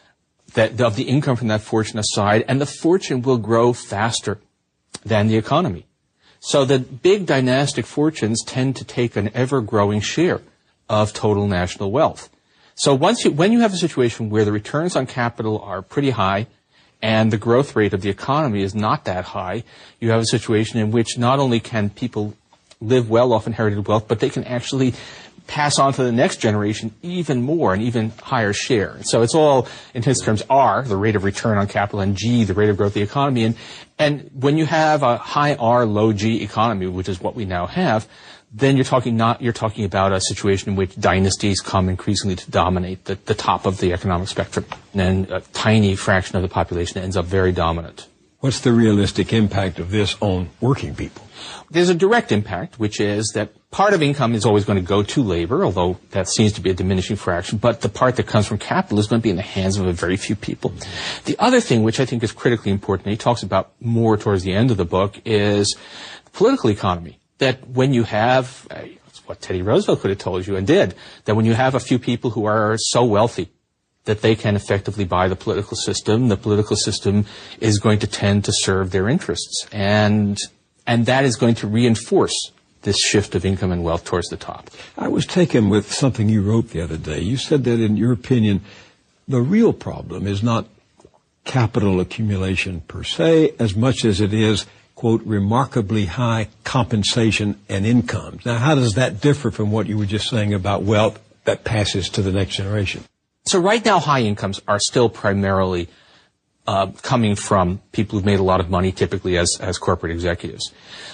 the income from that fortune aside, and the fortune will grow faster than the economy. So the big dynastic fortunes tend to take an ever-growing share of total national wealth. So when you have a situation where the returns on capital are pretty high and the growth rate of the economy is not that high, you have a situation in which not only can people live well off inherited wealth, but they can actually pass on to the next generation even more, an even higher share. So it's all, in his terms, R, the rate of return on capital, and G, the rate of growth of the economy. And when you have a high R, low G economy, which is what we now have, then you're talking about a situation in which dynasties come increasingly to dominate the top of the economic spectrum. And a tiny fraction of the population ends up very dominant. What's the realistic impact of this on working people? There's a direct impact, which is that part of income is always going to go to labor, although that seems to be a diminishing fraction, but the part that comes from capital is going to be in the hands of a very few people. The other thing, which I think is critically important, and he talks about more towards the end of the book, is the political economy. That when you have, it's what Teddy Roosevelt could have told you and did, that when you have a few people who are so wealthy that they can effectively buy the political system is going to tend to serve their interests. And that is going to reinforce this shift of income and wealth towards the top. I was taken with something you wrote the other day. You said that, in your opinion, the real problem is not capital accumulation per se, as much as it is, quote, remarkably high compensation and incomes. Now, how does that differ from what you were just saying about wealth that passes to the next generation? So right now, high incomes are still primarily coming from people who've made a lot of money, typically as corporate executives.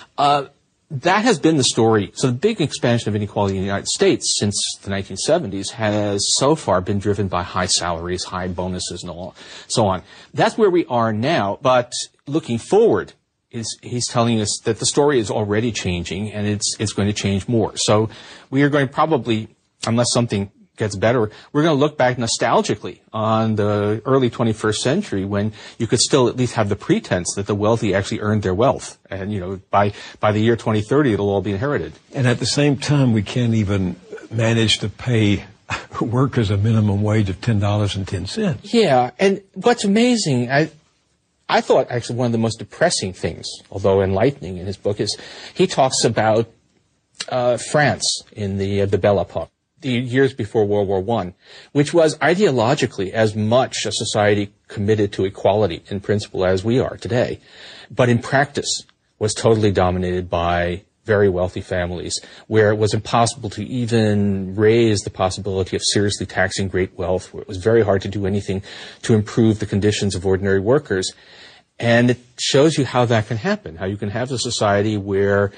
That has been the story. So the big expansion of inequality in the United States since the 1970s has so far been driven by high salaries, high bonuses, and so on. That's where we are now. But looking forward, he's telling us that the story is already changing, and it's going to change more. So we are going to probably, unless something gets better, we're going to look back nostalgically on the early 21st century when you could still at least have the pretense that the wealthy actually earned their wealth. And, by the year 2030, it'll all be inherited. And at the same time, we can't even manage to pay workers a minimum wage of $10.10. Yeah, and what's amazing, I thought actually one of the most depressing things, although enlightening in his book, is he talks about France in the Belle Epoque, the years before World War I, which was ideologically as much a society committed to equality in principle as we are today, but in practice was totally dominated by very wealthy families, where it was impossible to even raise the possibility of seriously taxing great wealth, where it was very hard to do anything to improve the conditions of ordinary workers. And it shows you how that can happen, how you can have a society where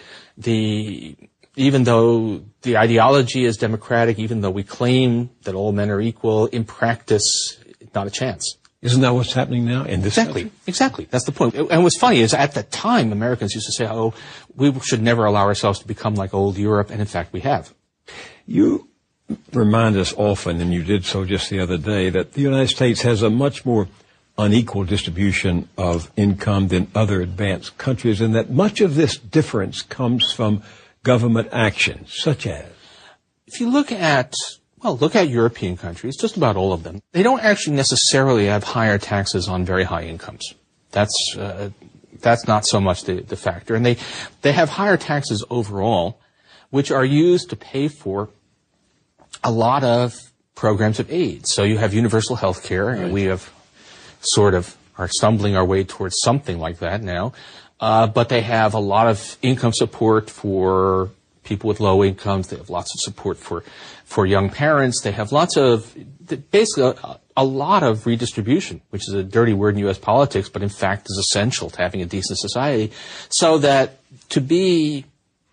even though the ideology is democratic, even though we claim that all men are equal, in practice, not a chance. Isn't that what's happening now in this country? Exactly. That's the point. And what's funny is at that time, Americans used to say, oh, we should never allow ourselves to become like old Europe, and in fact we have. You remind us often, and you did so just the other day, that the United States has a much more unequal distribution of income than other advanced countries, and that much of this difference comes from government action, such as? If you look at European countries, just about all of them, they don't actually necessarily have higher taxes on very high incomes. That's not so much the factor. And they have higher taxes overall, which are used to pay for a lot of programs of aid. So you have universal health care, and we have sort of are stumbling our way towards something like that now. But they have a lot of income support for people with low incomes. They have lots of support for young parents. They have lots of, basically a lot of redistribution, which is a dirty word in U.S. politics, but in fact is essential to having a decent society. So that to be,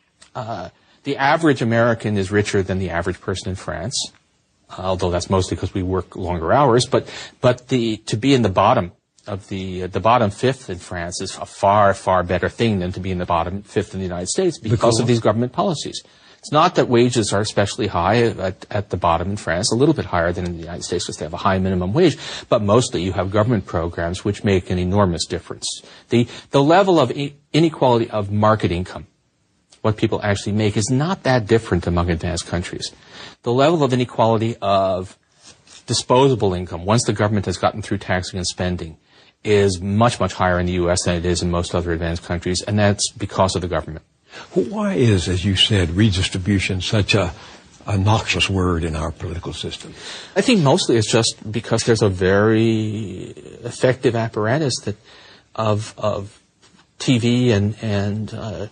the average American is richer than the average person in France, although that's mostly because we work longer hours, but to be in the bottom of the bottom fifth in France is a far, far better thing than to be in the bottom fifth in the United States because of these government policies. It's not that wages are especially high at the bottom in France, a little bit higher than in the United States because they have a high minimum wage, but mostly you have government programs which make an enormous difference. The level of inequality of market income, what people actually make, is not that different among advanced countries. The level of inequality of disposable income, once the government has gotten through taxing and spending, is much, much higher in the U.S. than it is in most other advanced countries, and that's because of the government. Why is, as you said, redistribution such a noxious word in our political system? I think mostly it's just because there's a very effective apparatus of TV and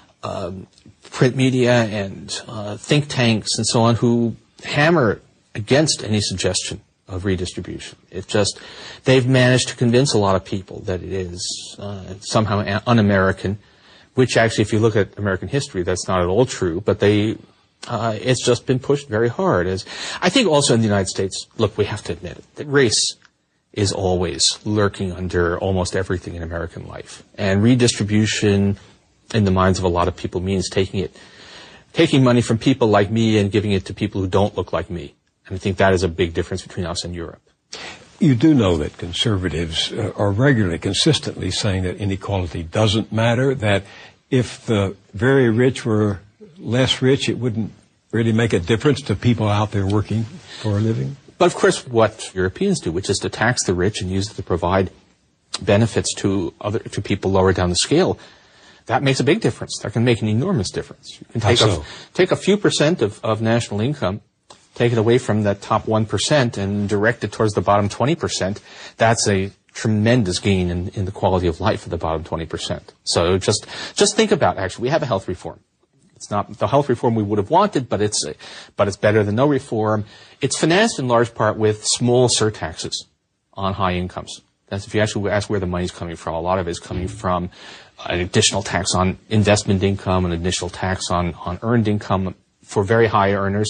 print media and think tanks and so on who hammer against any suggestion of redistribution. They've managed to convince a lot of people that it is somehow un-American, which actually, if you look at American history, that's not at all true, but it's just been pushed very hard. I think also in the United States, look, we have to admit it, that race is always lurking under almost everything in American life. And redistribution, in the minds of a lot of people, means taking money from people like me and giving it to people who don't look like me. And I think that is a big difference between us and Europe. You do know that conservatives are regularly, consistently saying that inequality doesn't matter, that if the very rich were less rich, it wouldn't really make a difference to people out there working for a living. But of course, what Europeans do, which is to tax the rich and use it to provide benefits to people lower down the scale, that makes a big difference. That can make an enormous difference. You can take a few percent of national income, take it away from that top 1% and direct it towards the bottom 20%. That's a tremendous gain in the quality of life of the bottom 20%. So just think about, actually, we have a health reform. It's not the health reform we would have wanted, but it's better than no reform. It's financed in large part with small surtaxes on high incomes. That's, if you actually ask where the money's coming from, a lot of it is coming from an additional tax on investment income, an additional tax on earned income for very high earners.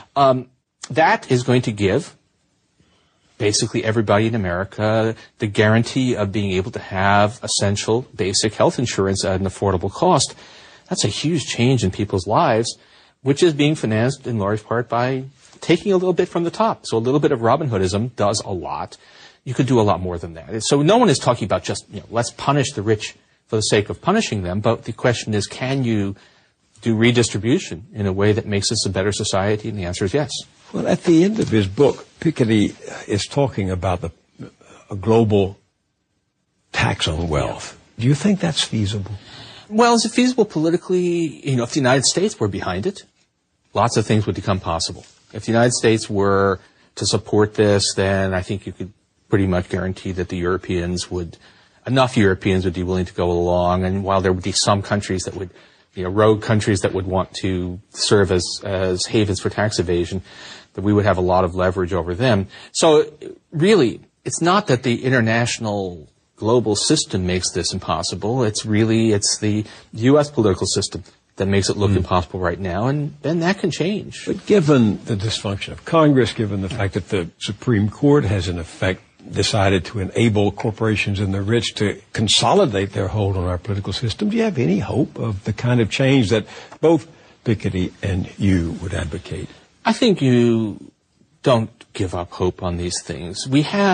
That is going to give basically everybody in America the guarantee of being able to have essential basic health insurance at an affordable cost. That's a huge change in people's lives, which is being financed in large part by taking a little bit from the top. So a little bit of Robin Hoodism does a lot. You could do a lot more than that. So no one is talking about just, let's punish the rich for the sake of punishing them. But the question is, can you do redistribution in a way that makes this a better society? And the answer is yes. Well, at the end of his book, Piketty is talking about a global tax on wealth. Do you think that's feasible? Well, is it feasible politically? If the United States were behind it, lots of things would become possible. If the United States were to support this, then I think you could pretty much guarantee that enough Europeans would be willing to go along. And while there would be some countries that would, rogue countries that would want to serve as havens for tax evasion, that we would have a lot of leverage over them. So really, it's not that the international global system makes this impossible. It's the U.S. political system that makes it look impossible right now, and then that can change. But given the dysfunction of Congress, given the fact that the Supreme Court has in effect decided to enable corporations and the rich to consolidate their hold on our political system, do you have any hope of the kind of change that both Piketty and you would advocate? I think you don't give up hope on these things.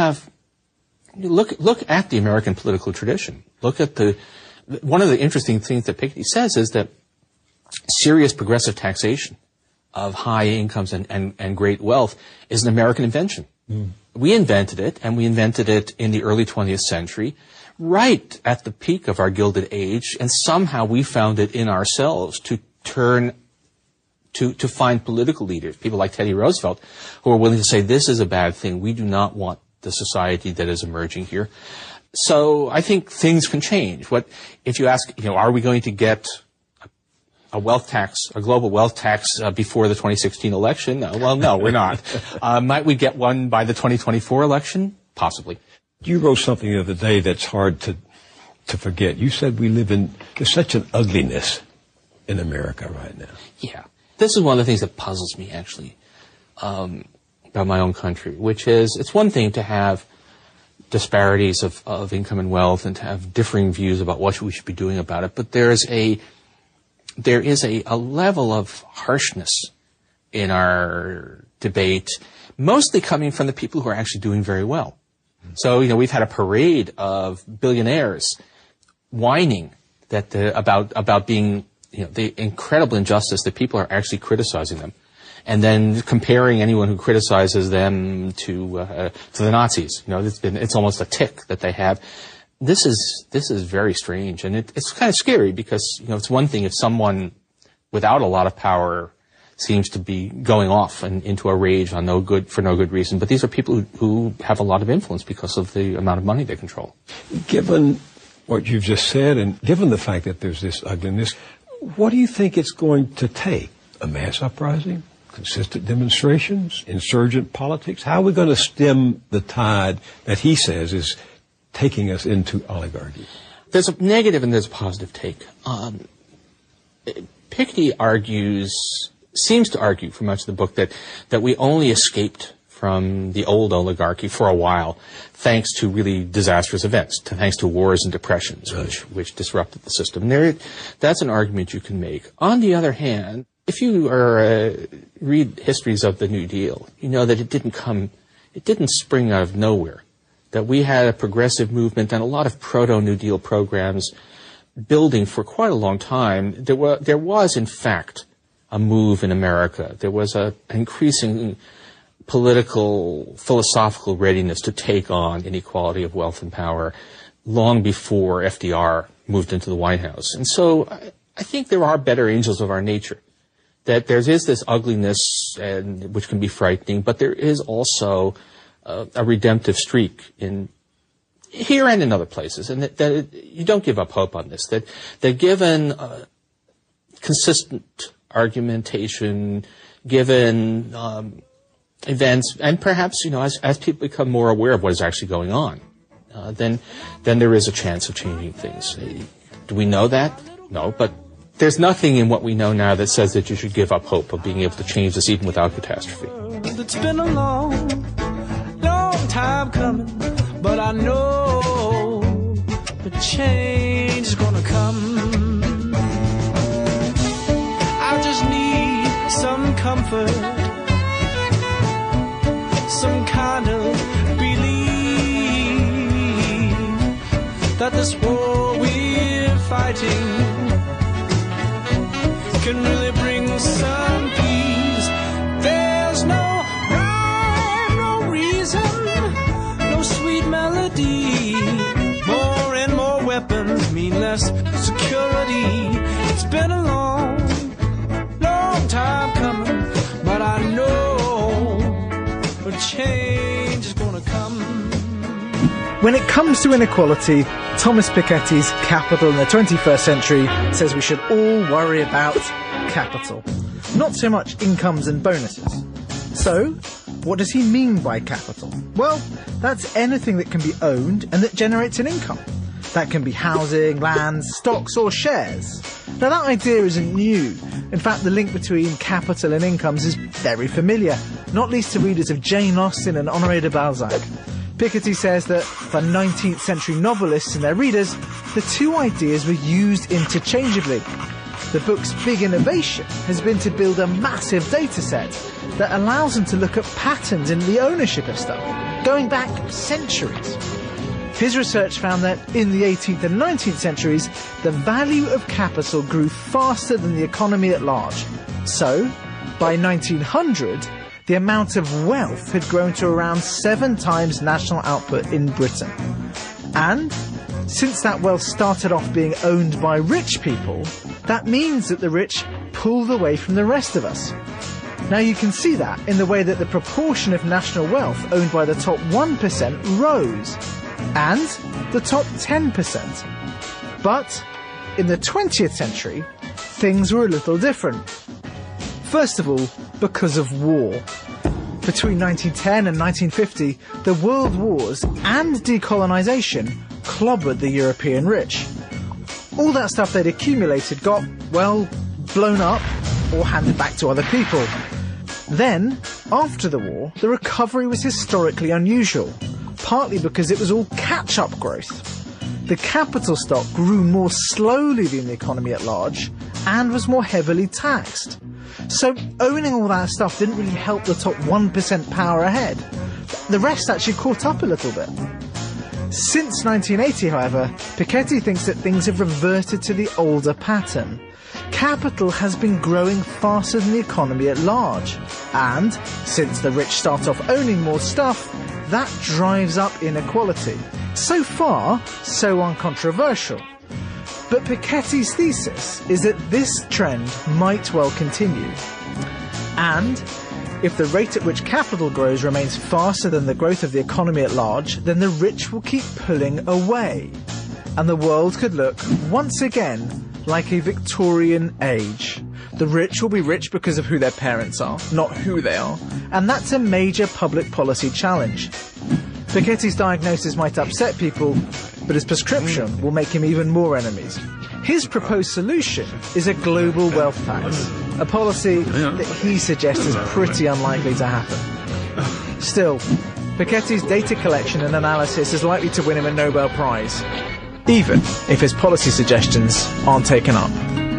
Look at the American political tradition. One of the interesting things that Piketty says is that serious progressive taxation of high incomes and great wealth is an American invention. We invented it, and we invented it in the early 20th century, right at the peak of our Gilded Age, and somehow we found it in ourselves to find political leaders, people like Teddy Roosevelt, who are willing to say, this is a bad thing. We do not want the society that is emerging here. So I think things can change. If you ask, are we going to get a global wealth tax before the 2016 election? Well, no, we're not. Might we get one by the 2024 election? Possibly. You wrote something the other day that's hard to forget. You said there's such an ugliness in America right now. Yeah. This is one of the things that puzzles me, actually, about my own country, which is, it's one thing to have disparities of income and wealth and to have differing views about what we should be doing about it, but there is a level of harshness in our debate, mostly coming from the people who are actually doing very well. So, we've had a parade of billionaires whining about being, the incredible injustice that people are actually criticizing them, and then comparing anyone who criticizes them to the Nazis. It's almost a tick that they have. This is very strange, and it's kind of scary because, it's one thing if someone without a lot of power seems to be going off and into a rage for no good reason, but these are people who have a lot of influence because of the amount of money they control. Given what you've just said, and given the fact that there's this ugliness, what do you think it's going to take? A mass uprising? Consistent demonstrations? Insurgent politics? How are we going to stem the tide that he says is taking us into oligarchy? There's a negative and there's a positive take. Piketty seems to argue for much of the book that we only escaped from the old oligarchy for a while thanks to really disastrous events, thanks to wars and depressions, which disrupted the system. That's an argument you can make. On the other hand, if you read histories of the New Deal, you know that it didn't spring out of nowhere, that we had a progressive movement and a lot of proto-New Deal programs building for quite a long time. There was, in fact, a move in America. There was an increasing political, philosophical readiness to take on inequality of wealth and power long before FDR moved into the White House. And so I think there are better angels of our nature, that there is this ugliness which can be frightening, but there is also a redemptive streak in here and in other places, and that you don't give up hope on this, that given consistent argumentation, given events, and perhaps, as people become more aware of what is actually going on, then there is a chance of changing things. Do we know that? No, but there's nothing in what we know now that says that you should give up hope of being able to change this even without catastrophe. It's been a long time coming, but I know the change is gonna come. I just need some comfort, some kind of belief that this war we're fighting can really bring some peace. There's no us security. It's been a long, long time coming, but I know a change is gonna come. When it comes to inequality, Thomas Piketty's Capital in the 21st Century says we should all worry about capital, not so much incomes and bonuses. So, what does he mean by capital? Well, that's anything that can be owned and that generates an income. That can be housing, land, stocks or shares. Now that idea isn't new. In fact, the link between capital and incomes is very familiar, not least to readers of Jane Austen and Honoré de Balzac. Piketty says that for 19th century novelists and their readers, the two ideas were used interchangeably. The book's big innovation has been to build a massive data set that allows them to look at patterns in the ownership of stuff, going back centuries. His research found that in the 18th and 19th centuries, the value of capital grew faster than the economy at large. So, by 1900, the amount of wealth had grown to around 7 times national output in Britain. And, since that wealth started off being owned by rich people, that means that the rich pulled away from the rest of us. Now you can see that in the way that the proportion of national wealth owned by the top 1% rose, and the top 10%. But, in the 20th century, things were a little different. First of all, because of war. Between 1910 and 1950, the world wars and decolonisation clobbered the European rich. All that stuff they'd accumulated got, well, blown up or handed back to other people. Then, after the war, the recovery was historically unusual, partly because it was all catch-up growth. The capital stock grew more slowly than the economy at large and was more heavily taxed. So owning all that stuff didn't really help the top 1% power ahead. The rest actually caught up a little bit. Since 1980, however, Piketty thinks that things have reverted to the older pattern. Capital has been growing faster than the economy at large. And, since the rich start off owning more stuff, that drives up inequality. So far, so uncontroversial. But Piketty's thesis is that this trend might well continue. And, if the rate at which capital grows remains faster than the growth of the economy at large, then the rich will keep pulling away. And the world could look, once again, like a Victorian age. The rich will be rich because of who their parents are, not who they are. And that's a major public policy challenge. Piketty's diagnosis might upset people, but his prescription will make him even more enemies. His proposed solution is a global wealth tax, a policy that he suggests is pretty unlikely to happen. Still, Piketty's data collection and analysis is likely to win him a Nobel Prize, even if his policy suggestions aren't taken up.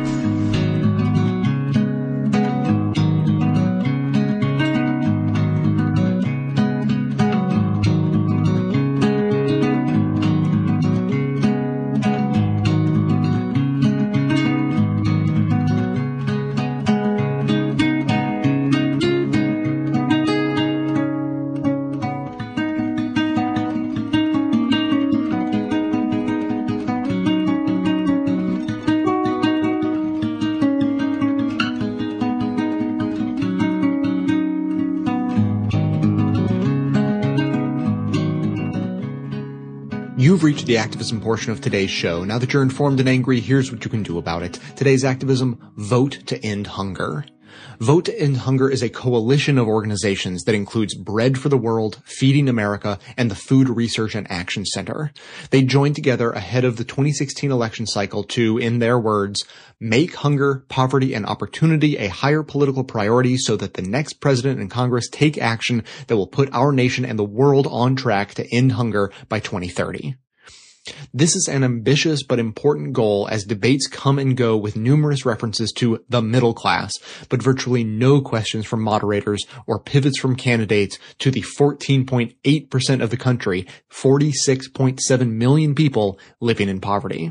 You've reached the activism portion of today's show. Now that you're informed and angry, here's what you can do about it. Today's activism: vote to end hunger. Vote to End Hunger is a coalition of organizations that includes Bread for the World, Feeding America, and the Food Research and Action Center. They joined together ahead of the 2016 election cycle to, in their words, make hunger, poverty, and opportunity a higher political priority so that the next president and Congress take action that will put our nation and the world on track to end hunger by 2030. This is an ambitious but important goal as debates come and go with numerous references to the middle class, but virtually no questions from moderators or pivots from candidates to the 14.8% of the country, 46.7 million people living in poverty.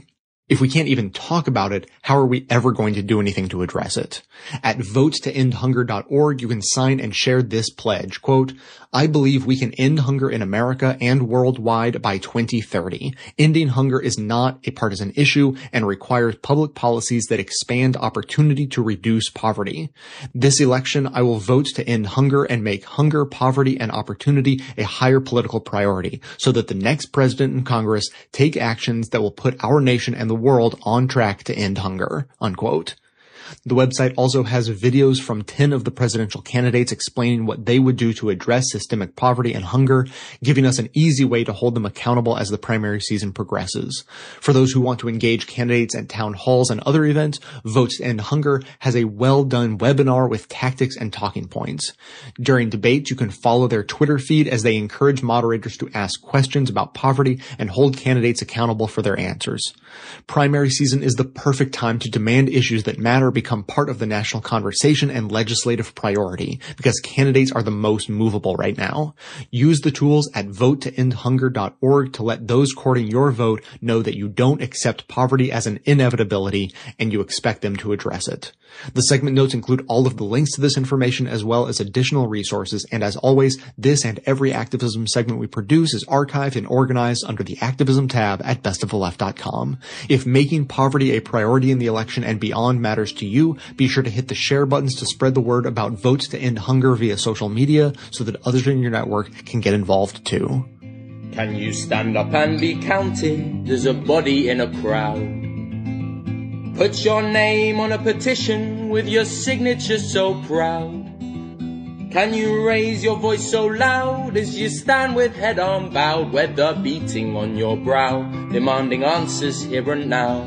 If we can't even talk about it, how are we ever going to do anything to address it? At votetoendhunger.org, you can sign and share this pledge. Quote, I believe we can end hunger in America and worldwide by 2030. Ending hunger is not a partisan issue and requires public policies that expand opportunity to reduce poverty. This election, I will vote to end hunger and make hunger, poverty, and opportunity a higher political priority so that the next president and Congress take actions that will put our nation and the world on track to end hunger, unquote. The website also has videos from 10 of the presidential candidates explaining what they would do to address systemic poverty and hunger, giving us an easy way to hold them accountable as the primary season progresses. For those who want to engage candidates at town halls and other events, Votes to End Hunger has a well-done webinar with tactics and talking points. During debates, you can follow their Twitter feed as they encourage moderators to ask questions about poverty and hold candidates accountable for their answers. Primary season is the perfect time to demand issues that matter become part of the national conversation and legislative priority, because candidates are the most movable right now. Use the tools at votetoendhunger.org to let those courting your vote know that you don't accept poverty as an inevitability and you expect them to address it. The segment notes include all of the links to this information as well as additional resources, and as always, this and every activism segment we produce is archived and organized under the Activism tab at bestoftheleft.com. If making poverty a priority in the election and beyond matters to you, be sure to hit the share buttons to spread the word about Votes to End Hunger via social media so that others in your network can get involved too. Can you stand up and be counted as a body in a crowd? Put your name on a petition with your signature so proud. Can you raise your voice so loud as you stand with head unbowed, weather beating on your brow, demanding answers here and now?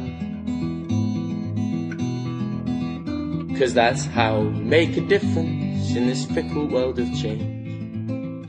'Cause that's how you make a difference in this fickle world of change.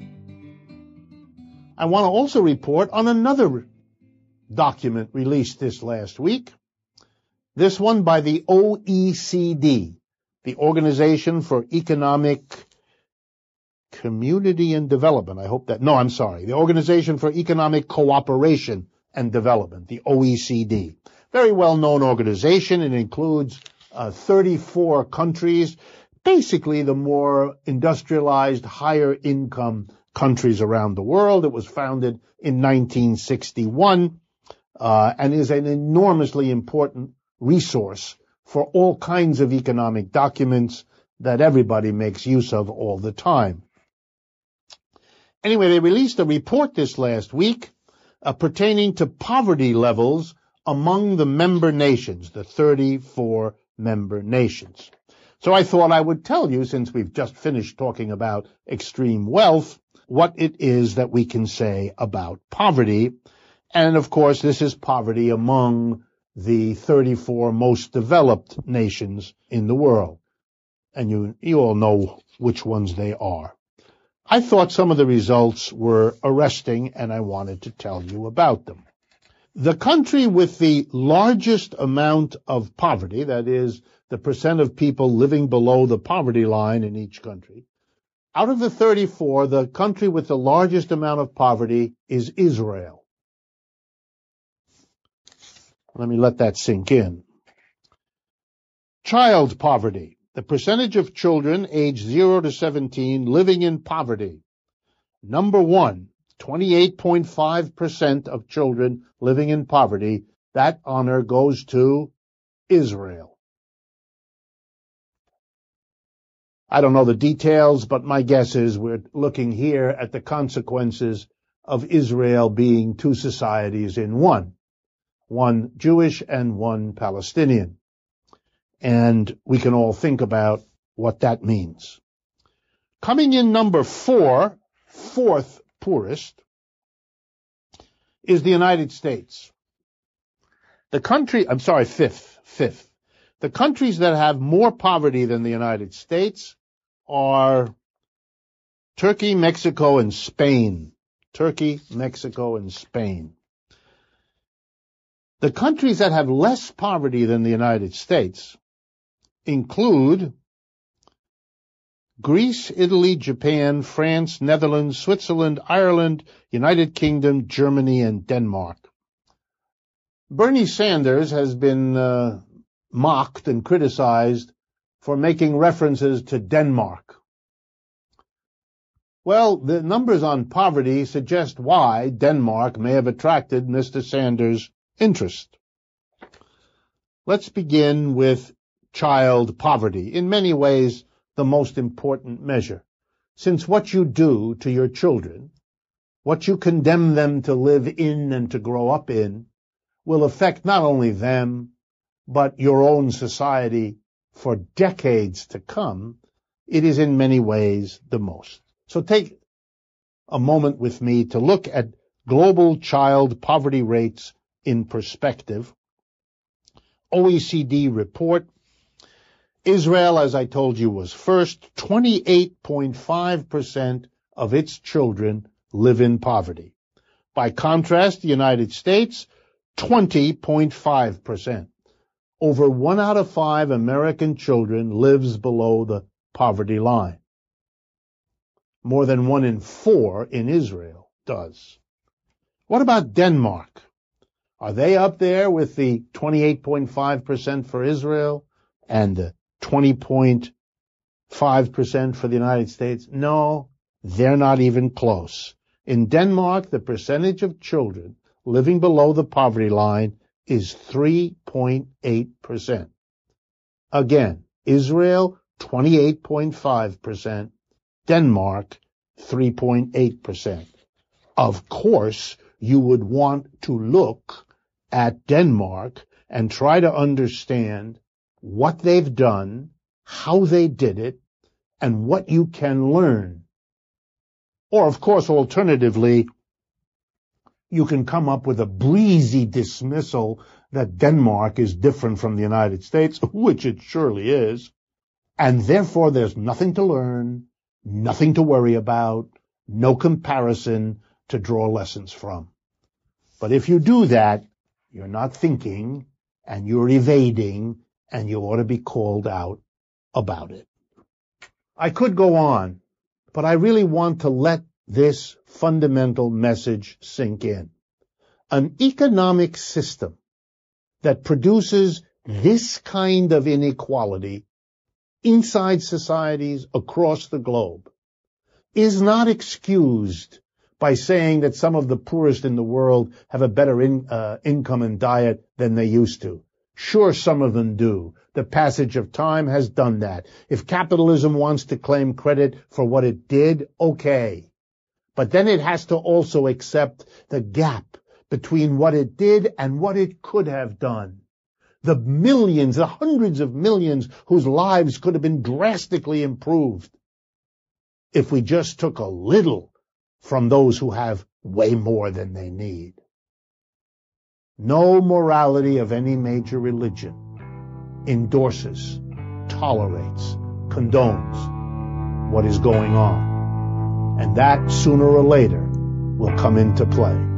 I want to also report on another document released this last week. This one by the OECD, the Organization for Economic Community and Development. The Organization for Economic Cooperation and Development, the OECD. Very well-known organization. It includes 34 countries, basically the more industrialized, higher-income countries around the world. It was founded in 1961 and is an enormously important resource for all kinds of economic documents that everybody makes use of all the time. Anyway, they released a report this last week pertaining to poverty levels among the member nations, the 34 member nations. So I thought I would tell you, since we've just finished talking about extreme wealth, what it is that we can say about poverty. And of course, this is poverty among the 34 most developed nations in the world. And you all know which ones they are. I thought some of the results were arresting, and I wanted to tell you about them. The country with the largest amount of poverty, that is, the percent of people living below the poverty line in each country, out of the 34, the country with the largest amount of poverty is Israel. Let me let that sink in. Child poverty. The percentage of children aged 0 to 17 living in poverty. Number 1, 28.5% of children living in poverty. That honor goes to Israel. I don't know the details, but my guess is we're looking here at the consequences of Israel being two societies in one Jewish and one Palestinian. And we can all think about what that means. Coming in number 4, fourth poorest, is the United States. Fifth. The countries that have more poverty than the United States are Turkey, Mexico, and Spain. Turkey, Mexico, and Spain. The countries that have less poverty than the United States include Greece, Italy, Japan, France, Netherlands, Switzerland, Ireland, United Kingdom, Germany, and Denmark. Bernie Sanders has been mocked and criticized for making references to Denmark. Well, the numbers on poverty suggest why Denmark may have attracted Mr. Sanders' interest. Let's begin with child poverty, in many ways the most important measure, since what you do to your children, what you condemn them to live in and to grow up in, will affect not only them, but your own society for decades to come. It is in many ways the most. So take a moment with me to look at global child poverty rates in perspective. OECD report. Israel, as I told you, was first. 28.5% of its children live in poverty. By contrast, the United States, 20.5%. Over 1 out of 5 American children lives below the poverty line. More than 1 in 4 in Israel does. What about Denmark? Are they up there with the 28.5% for Israel and the 20.5% for the United States? No, they're not even close. In Denmark, the percentage of children living below the poverty line is 3.8%. Again, Israel, 28.5%. Denmark, 3.8%. Of course, you would want to look at Denmark and try to understand what they've done, how they did it, and what you can learn. Or, of course, alternatively, you can come up with a breezy dismissal that Denmark is different from the United States, which it surely is, and therefore there's nothing to learn, nothing to worry about, no comparison to draw lessons from. But if you do that, you're not thinking, and you're evading, and you ought to be called out about it. I could go on, but I really want to let this fundamental message sink in. An economic system that produces this kind of inequality inside societies across the globe is not excused by saying that some of the poorest in the world have a better income and diet than they used to. Sure, some of them do. The passage of time has done that. If capitalism wants to claim credit for what it did, okay. But then it has to also accept the gap between what it did and what it could have done. The millions, the hundreds of millions whose lives could have been drastically improved if we just took a little from those who have way more than they need. No morality of any major religion endorses, tolerates, condones what is going on. And that, sooner or later, will come into play.